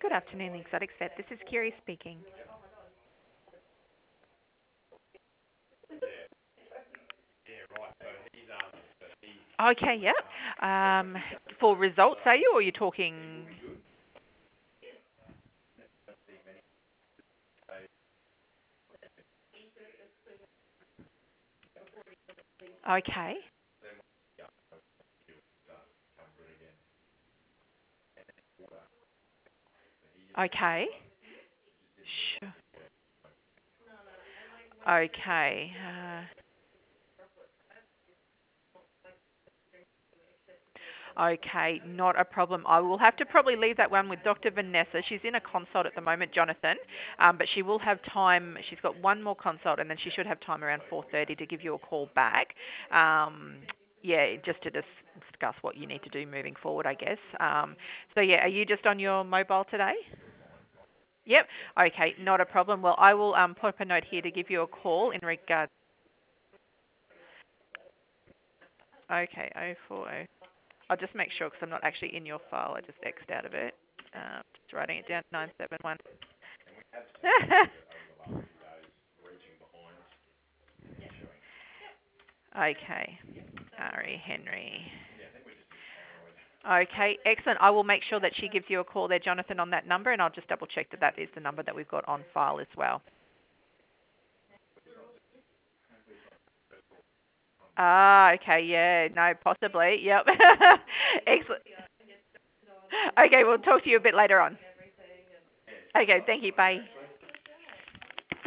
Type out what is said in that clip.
Good afternoon, Exotic Vet. This is Kiri speaking. Okay, yep. For results, are you, or are you talking? Okay, okay, sure. Okay, okay, not a problem. I will have to probably leave that one with Dr. Vanessa. She's in a consult at the moment, Jonathan, but she will have time. She's got one more consult, and then she should have time around 4:30 to give you a call back. Um, yeah, just to discuss what you need to do moving forward, I guess. So yeah, are you just on your mobile today? Yep. Okay, not a problem. Well, I will put up a note here to give you a call in regard. Okay, 040. I'll just make sure because I'm not actually in your file. I just X'd out of it. Just writing it down. 971. Okay. Ari Henry. Okay, excellent. I will make sure that she gives you a call there, Jonathan, on that number, and I'll just double check that that is the number that we've got on file as well. Ah, okay, yeah, no, possibly. Yep. Excellent. Okay, we'll talk to you a bit later on. Okay, thank you. Bye.